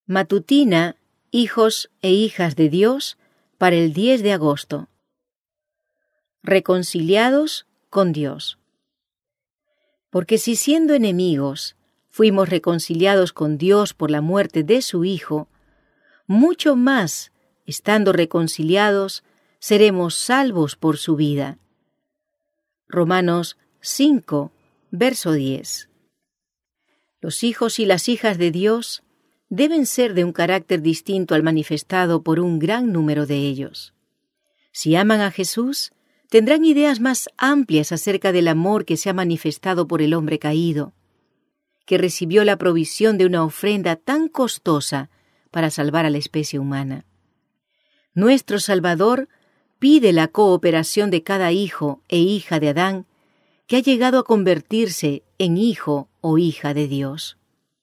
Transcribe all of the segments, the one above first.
Matutina, hijos e hijas de Dios, para el 10 de agosto. Reconciliados con Dios. Porque si siendo enemigos fuimos reconciliados con Dios por la muerte de su Hijo, mucho más, estando reconciliados, seremos salvos por su vida. Romanos 5, verso 10. Los hijos y las hijas de Dios deben ser de un carácter distinto al manifestado por un gran número de ellos. Si aman a Jesús, tendrán ideas más amplias acerca del amor que se ha manifestado por el hombre caído, que recibió la provisión de una ofrenda tan costosa para salvar a la especie humana. Nuestro Salvador pide la cooperación de cada hijo e hija de Adán que ha llegado a convertirse en hijo o hija de Dios.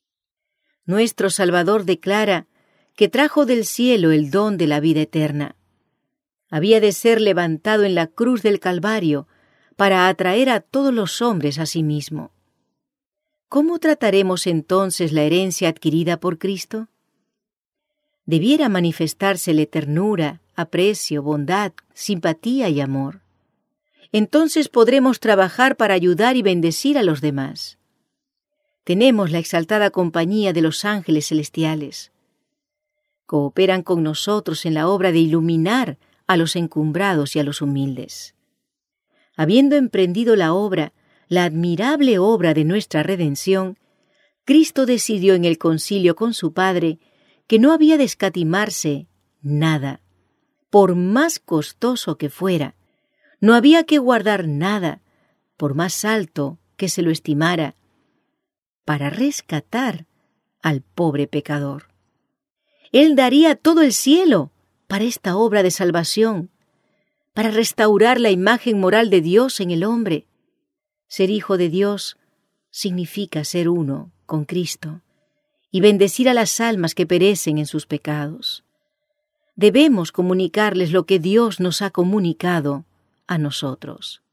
Nuestro Salvador declara que trajo del cielo el don de la vida eterna. Había de ser levantado en la cruz del Calvario para atraer a todos los hombres a sí mismo. ¿Cómo trataremos entonces la herencia adquirida por Cristo? Debiera manifestársele ternura, aprecio, bondad, simpatía y amor. Entonces podremos trabajar para ayudar y bendecir a los demás. Tenemos la exaltada compañía de los ángeles celestiales. Cooperan con nosotros en la obra de iluminar a los encumbrados y a los humildes. Habiendo emprendido la admirable obra de nuestra redención, Cristo decidió en el concilio con su Padre que no había de escatimarse nada, por más costoso que fuera. No había que guardar nada, por más alto que se lo estimara, para rescatar al pobre pecador. Él daría todo el cielo para esta obra de salvación, para restaurar la imagen moral de Dios en el hombre. Ser hijo de Dios significa ser uno con Cristo y bendecir a las almas que perecen en sus pecados. Debemos comunicarles lo que Dios nos ha comunicado a nosotros.